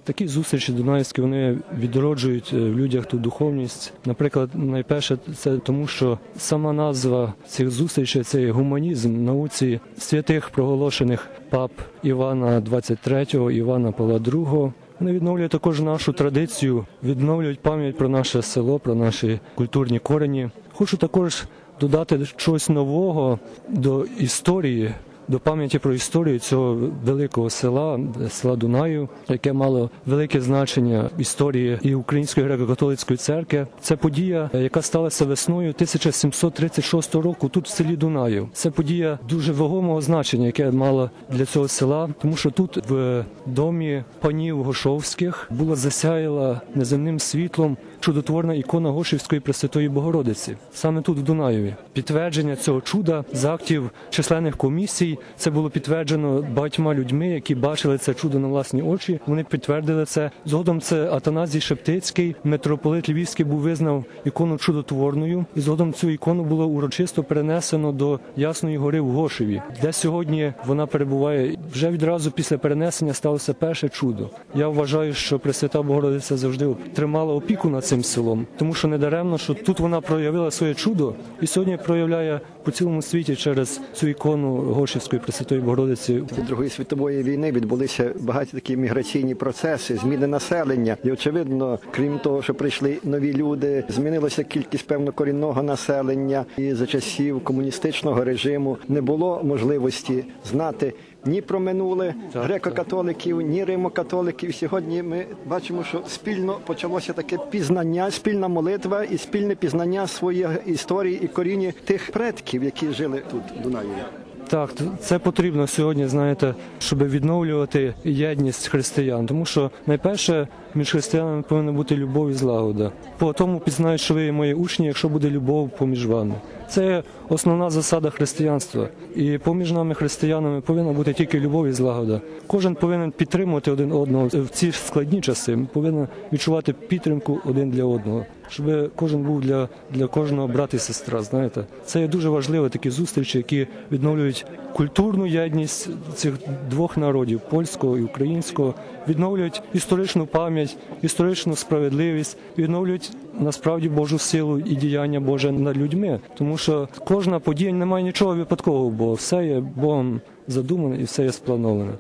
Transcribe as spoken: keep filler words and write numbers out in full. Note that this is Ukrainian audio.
Такі зустрічі дунаївські, вони відроджують в людях ту духовність. Наприклад, найперше це тому, що сама назва цих зустрічей – це гуманізм в науці святих проголошених пап Івана двадцять третього, Івана Павла другого. Вони відновлюють також нашу традицію, відновлюють пам'ять про наше село, про наші культурні корені. Хочу також додати щось нового до історії, до пам'яті про історію цього великого села, села Дунаїв, яке мало велике значення в історії і Української греко-католицької церкви. Це подія, яка сталася весною тисяча сімсот тридцять шостого року тут, в селі Дунаїв. Це подія дуже вагомого значення, яке мала для цього села, тому що тут, в домі панів Гошовських, була засяяла неземним світлом чудотворна ікона Гошівської Пресвятої Богородиці. Саме тут, в Дунаєві. Підтвердження цього чуда з актів численних комісій, це було підтверджено багатьма людьми, які бачили це чудо на власні очі. Вони підтвердили це. Згодом це Атаназій Шептицький, митрополит Львівський, був визнав ікону чудотворною. І згодом цю ікону було урочисто перенесено до Ясної гори в Гошеві, де сьогодні вона перебуває. Вже відразу після перенесення сталося перше чудо. Я вважаю, що Пресвята Богородиця завжди тримала опіку над цим селом, тому що недаремно, що тут вона проявила своє чудо і сьогодні проявляє по цілому світі через цю ікону Гошівської Пресвятої Богородиці. Після Другої світової війни відбулися багаті такі міграційні процеси, зміни населення. І, очевидно, крім того, що прийшли нові люди, змінилася кількість, певно, корінного населення. І за часів комуністичного режиму не було можливості знати ні про минуле греко-католиків, ні римо-католиків. Сьогодні ми бачимо, що спільно почалося таке пізнання, спільна молитва і спільне пізнання своєї історії і коріння тих предків, які жили тут, в Дунаєві. Так, це потрібно сьогодні, знаєте, щоб відновлювати єдність християн. Тому що найперше між християнами повинна бути любов і злагода. По тому пізнають, що ви мої учні, якщо буде любов поміж вами. Це основна засада християнства. І поміж нами, християнами, повинна бути тільки любов і злагода. Кожен повинен підтримувати один одного в ці складні часи. Повинен відчувати підтримку один для одного. Щоб кожен був для, для кожного брат і сестра, знаєте. Це є дуже важливо, такі зустрічі, які відновлюють культурну єдність цих двох народів, польського і українського, відновлюють історичну пам'ять, історичну справедливість, відновлюють насправді Божу силу і діяння Боже над людьми. Тому що кожна подія, немає нічого випадкового, бо все є Богом задумане і все є сплановане.